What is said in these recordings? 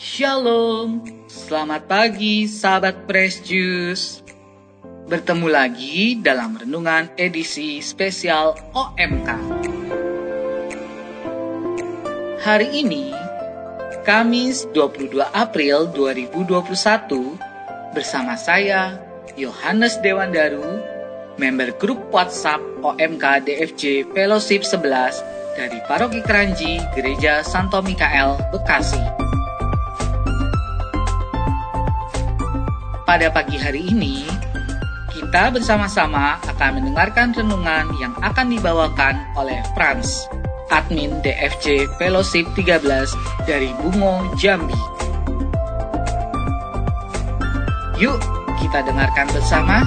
Shalom, selamat pagi sahabat Fresh Juice. Bertemu lagi dalam renungan edisi spesial OMK. Hari ini, Kamis 22 April 2021, bersama saya, Yohanes Dewandaru, member grup WhatsApp OMK DFJ Fellowship 11 dari Paroki Keranji, Gereja Santo Mikael, Bekasi. Pada pagi hari ini, kita bersama-sama akan mendengarkan renungan yang akan dibawakan oleh Frans, admin DFJ Fellowship 13 dari Bungo, Jambi. Yuk, kita dengarkan bersama.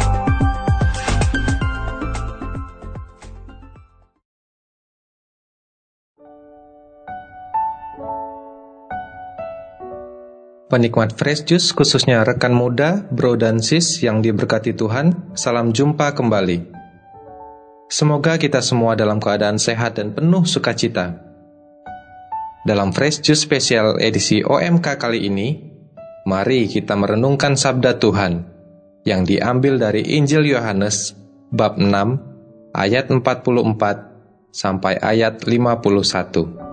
Penikmat Fresh Juice, khususnya rekan muda, bro dan sis yang diberkati Tuhan, salam jumpa kembali. Semoga kita semua dalam keadaan sehat dan penuh sukacita. Dalam Fresh Juice spesial edisi OMK kali ini, mari kita merenungkan sabda Tuhan yang diambil dari Injil Yohanes bab 6 ayat 44 sampai ayat 51.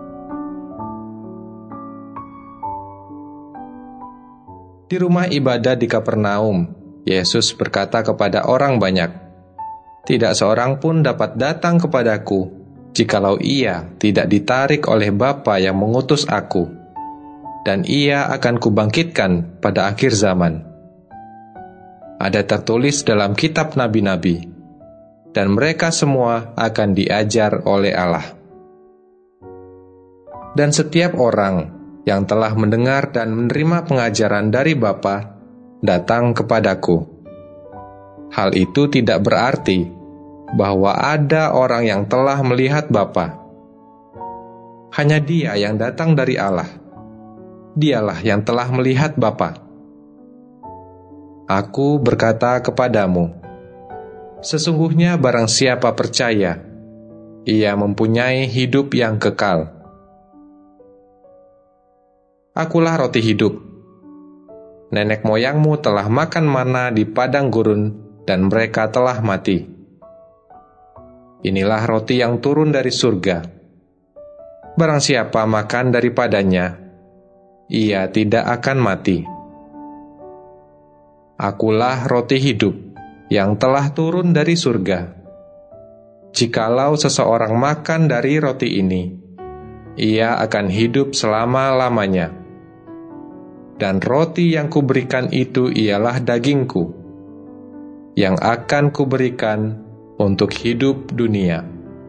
Di rumah ibadah di Kapernaum, Yesus berkata kepada orang banyak, "Tidak seorang pun dapat datang kepadaku, jikalau ia tidak ditarik oleh Bapa yang mengutus aku, dan ia akan kubangkitkan pada akhir zaman." Ada tertulis dalam kitab nabi-nabi, dan mereka semua akan diajar oleh Allah. Dan setiap orang yang telah mendengar dan menerima pengajaran dari Bapa, datang kepadaku. Hal itu tidak berarti bahwa ada orang yang telah melihat Bapa. Hanya Dia yang datang dari Allah. Dialah yang telah melihat Bapa. Aku berkata kepadamu, sesungguhnya barang siapa percaya, ia mempunyai hidup yang kekal. Akulah roti hidup. Nenek moyangmu telah makan mana di padang gurun, dan mereka telah mati. Inilah roti yang turun dari surga. Barang siapa makan daripadanya, ia tidak akan mati. Akulah roti hidup yang telah turun dari surga. Jikalau seseorang makan dari roti ini, ia akan hidup selama-lamanya. Dan roti yang kuberikan itu ialah dagingku, yang akan kuberikan untuk hidup dunia.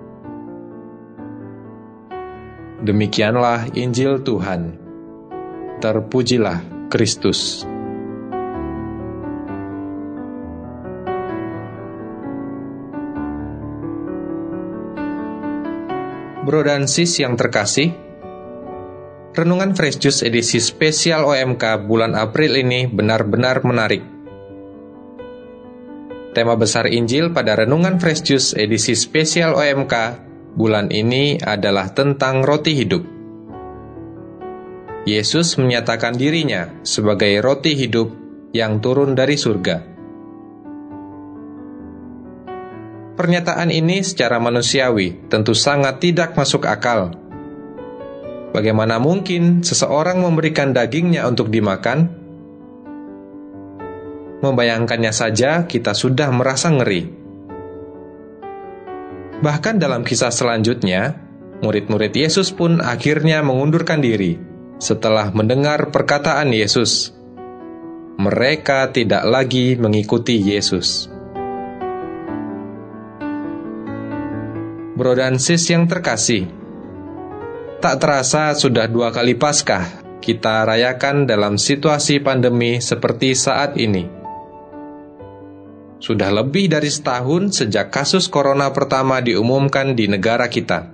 Demikianlah Injil Tuhan. Terpujilah Kristus. Bro dan sis yang terkasih, renungan Fresh Juice edisi spesial OMK bulan April ini benar-benar menarik. Tema besar Injil pada renungan Fresh Juice edisi spesial OMK bulan ini adalah tentang roti hidup. Yesus menyatakan dirinya sebagai roti hidup yang turun dari surga. Pernyataan ini secara manusiawi tentu sangat tidak masuk akal. Bagaimana mungkin seseorang memberikan dagingnya untuk dimakan? Membayangkannya saja kita sudah merasa ngeri. Bahkan dalam kisah selanjutnya, murid-murid Yesus pun akhirnya mengundurkan diri setelah mendengar perkataan Yesus. Mereka tidak lagi mengikuti Yesus. Bro dan sis yang terkasih, tak terasa sudah 2 kali Paskah kita rayakan dalam situasi pandemi seperti saat ini. Sudah lebih dari setahun sejak kasus corona pertama diumumkan di negara kita.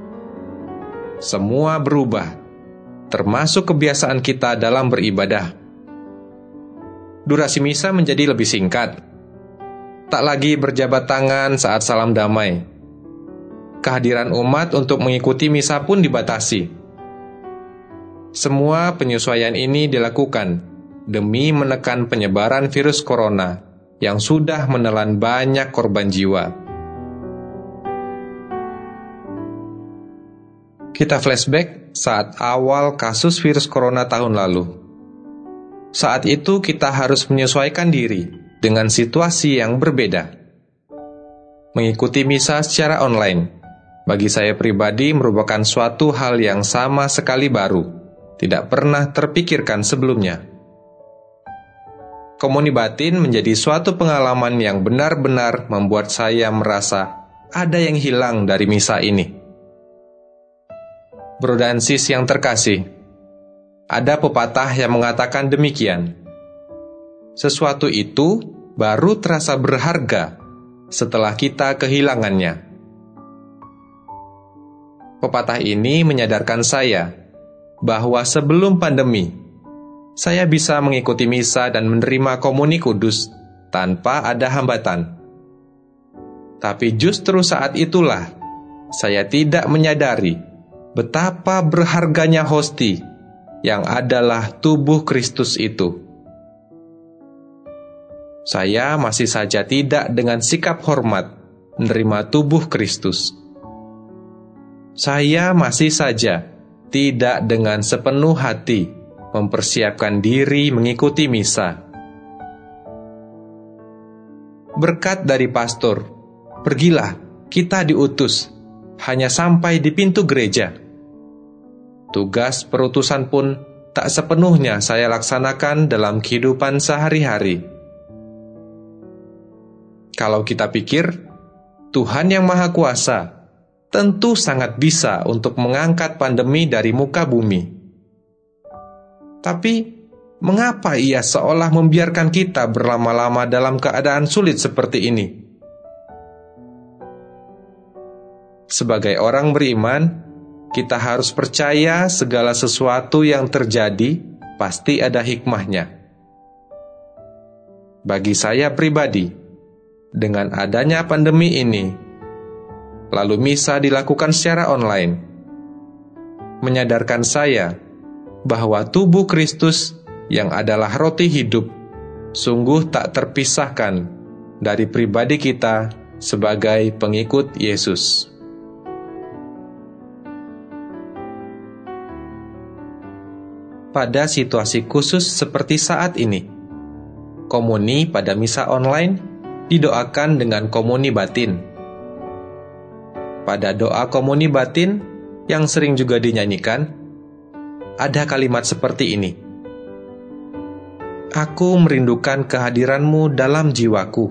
Semua berubah, termasuk kebiasaan kita dalam beribadah. Durasi misa menjadi lebih singkat. Tak lagi berjabat tangan saat salam damai. Kehadiran umat untuk mengikuti misa pun dibatasi. Semua penyesuaian ini dilakukan demi menekan penyebaran virus corona yang sudah menelan banyak korban jiwa. Kita flashback saat awal kasus virus corona tahun lalu. Saat itu kita harus menyesuaikan diri dengan situasi yang berbeda. Mengikuti misa secara online, bagi saya pribadi merupakan suatu hal yang sama sekali baru, tidak pernah terpikirkan sebelumnya. Komuni batin menjadi suatu pengalaman yang benar-benar membuat saya merasa ada yang hilang dari misa ini. Bro dan sis yang terkasih, ada pepatah yang mengatakan demikian. Sesuatu itu baru terasa berharga setelah kita kehilangannya. Pepatah ini menyadarkan saya bahwa sebelum pandemi, saya bisa mengikuti misa dan menerima komuni kudus tanpa ada hambatan. Tapi justru saat itulah saya tidak menyadari betapa berharganya hosti yang adalah tubuh Kristus itu. Saya masih saja tidak dengan sikap hormat menerima tubuh Kristus. Saya masih saja tidak dengan sepenuh hati mempersiapkan diri mengikuti misa. Berkat dari pastor, pergilah, kita diutus, hanya sampai di pintu gereja. Tugas perutusan pun tak sepenuhnya saya laksanakan dalam kehidupan sehari-hari. Kalau kita pikir, Tuhan yang Maha Kuasa tentu sangat bisa untuk mengangkat pandemi dari muka bumi. Tapi, mengapa Ia seolah membiarkan kita berlama-lama dalam keadaan sulit seperti ini? Sebagai orang beriman, kita harus percaya segala sesuatu yang terjadi pasti ada hikmahnya. Bagi saya pribadi, dengan adanya pandemi ini, lalu misa dilakukan secara online, menyadarkan saya bahwa tubuh Kristus yang adalah roti hidup sungguh tak terpisahkan dari pribadi kita sebagai pengikut Yesus. Pada situasi khusus seperti saat ini, komuni pada misa online didoakan dengan komuni batin. Pada doa komuni batin yang sering juga dinyanyikan, ada kalimat seperti ini. Aku merindukan kehadiranmu dalam jiwaku.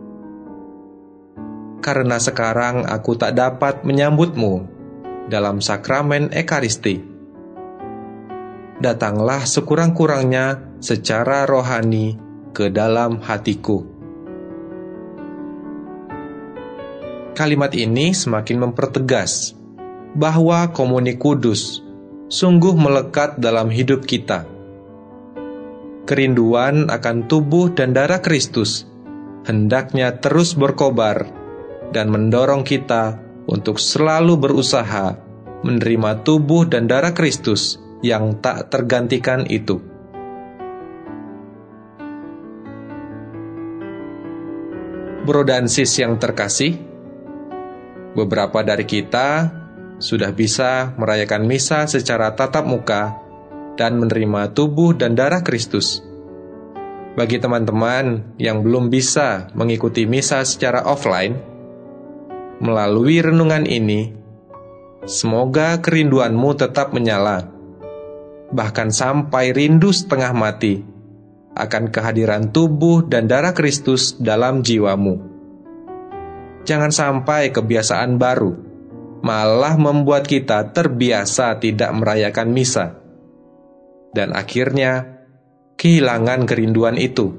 Karena sekarang aku tak dapat menyambutmu dalam sakramen Ekaristi. Datanglah sekurang-kurangnya secara rohani ke dalam hatiku. Kalimat ini semakin mempertegas bahwa komuni kudus sungguh melekat dalam hidup kita. Kerinduan akan tubuh dan darah Kristus hendaknya terus berkobar dan mendorong kita untuk selalu berusaha menerima tubuh dan darah Kristus yang tak tergantikan itu. Bro dan sis yang terkasih, beberapa dari kita sudah bisa merayakan misa secara tatap muka dan menerima tubuh dan darah Kristus. Bagi teman-teman yang belum bisa mengikuti misa secara offline, melalui renungan ini, semoga kerinduanmu tetap menyala, bahkan sampai rindu setengah mati akan kehadiran tubuh dan darah Kristus dalam jiwamu. Jangan sampai kebiasaan baru malah membuat kita terbiasa tidak merayakan misa, dan akhirnya kehilangan kerinduan itu.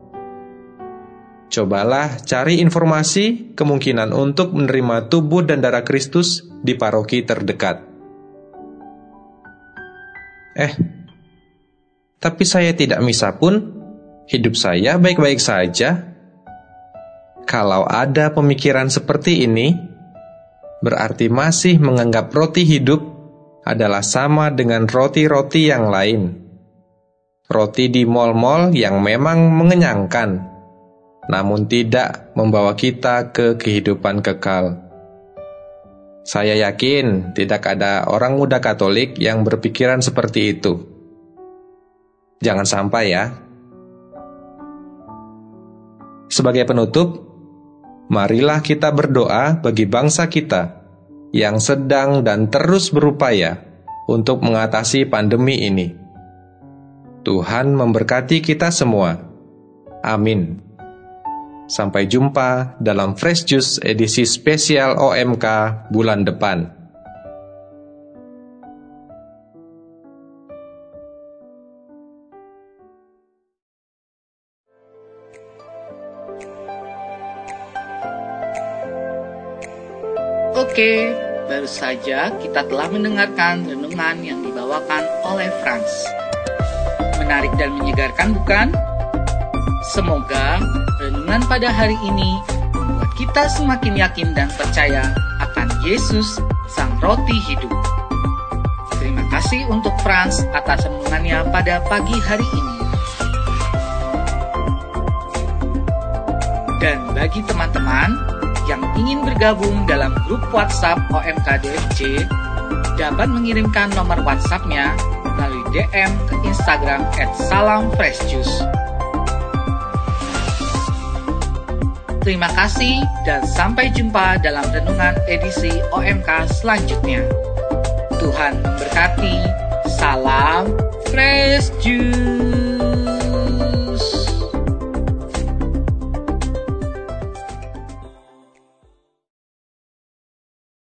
Cobalah cari informasi kemungkinan untuk menerima tubuh dan darah Kristus di paroki terdekat. Tapi saya tidak misa pun, hidup saya baik-baik saja. Kalau ada pemikiran seperti ini, berarti masih menganggap roti hidup adalah sama dengan roti-roti yang lain. Roti di mal-mal yang memang mengenyangkan, namun tidak membawa kita ke kehidupan kekal. Saya yakin tidak ada orang muda Katolik yang berpikiran seperti itu. Jangan sampai ya. Sebagai penutup, marilah kita berdoa bagi bangsa kita yang sedang dan terus berupaya untuk mengatasi pandemi ini. Tuhan memberkati kita semua. Amin. Sampai jumpa dalam Fresh Juice edisi spesial OMK bulan depan. Oke, baru saja kita telah mendengarkan renungan yang dibawakan oleh Frans. Menarik dan menyegarkan, bukan? Semoga renungan pada hari ini membuat kita semakin yakin dan percaya akan Yesus, Sang Roti Hidup. Terima kasih untuk Frans atas renungannya pada pagi hari ini. Dan bagi teman-teman yang ingin bergabung dalam grup WhatsApp OMK DFJ, dapat mengirimkan nomor WhatsApp-nya melalui DM ke Instagram @salamfreshjuice. Terima kasih dan sampai jumpa dalam renungan edisi OMK selanjutnya. Tuhan memberkati. Salam Fresh Juice.